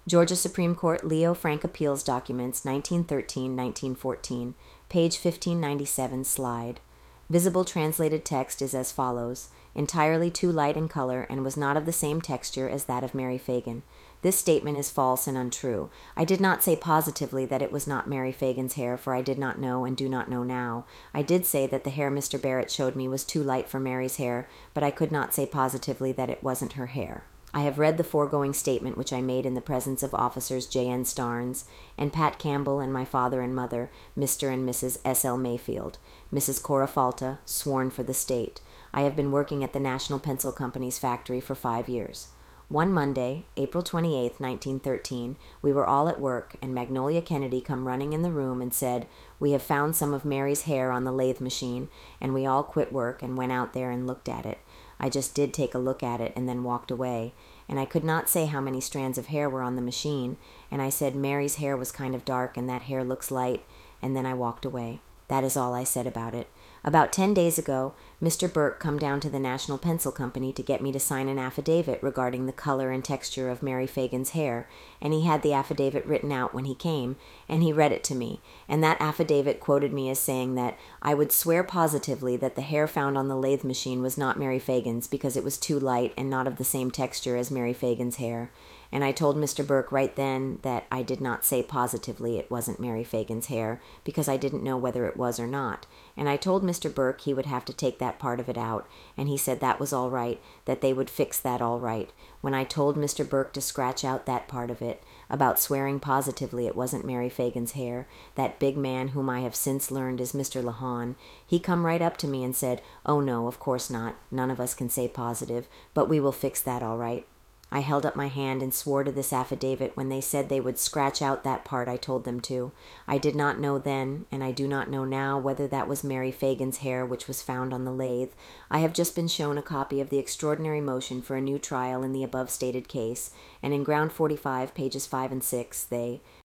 Georgia Supreme Court Leo Frank Appeals Documents, 1913-1914, page 1597, slide. Visible translated text is as follows: entirely too light in color and was not of the same texture as that of Mary Fagan. This statement is false and untrue. I did not say positively that it was not Mary Fagan's hair, for I did not know and do not know now. I did say that the hair Mr. Barrett showed me was too light for Mary's hair, but I could not say positively that it wasn't her hair. I have read the foregoing statement, which I made in the presence of officers J.N. Starnes and Pat Campbell and my father and mother, Mr. and Mrs. S.L. Mayfield, Mrs. Cora Falta, sworn for the state. I have been working at the National Pencil Company's factory for 5 years. One Monday, April 28, 1913, we were all at work, and Magnolia Kennedy come running in the room and said, "We have found some of Mary's hair on the lathe machine," and we all quit work and went out there and looked at it. I just did take a look at it and then walked away, and I could not say how many strands of hair were on the machine, and I said Mary's hair was kind of dark and that hair looks light, and then I walked away. That is all I said about it. About 10 days ago, Mr. Burke come down to the National Pencil Company to get me to sign an affidavit regarding the color and texture of Mary Fagan's hair, and he had the affidavit written out when he came, and he read it to me, and that affidavit quoted me as saying that I would swear positively that the hair found on the lathe machine was not Mary Fagan's because it was too light and not of the same texture as Mary Fagan's hair. And I told Mr. Burke right then that I did not say positively it wasn't Mary Fagan's hair, because I didn't know whether it was or not. And I told Mr. Burke he would have to take that part of it out, and he said that was all right, that they would fix that all right. When I told Mr. Burke to scratch out that part of it, about swearing positively it wasn't Mary Fagan's hair, that big man whom I have since learned is Mr. Lahan, he come right up to me and said, "Oh no, of course not, none of us can say positive, but we will fix that all right." I held up my hand and swore to this affidavit when they said they would scratch out that part I told them to. I did not know then, and I do not know now, whether that was Mary Fagan's hair which was found on the lathe. I have just been shown a copy of the extraordinary motion for a new trial in the above stated case, and in Ground 45, pages 5 and 6, they,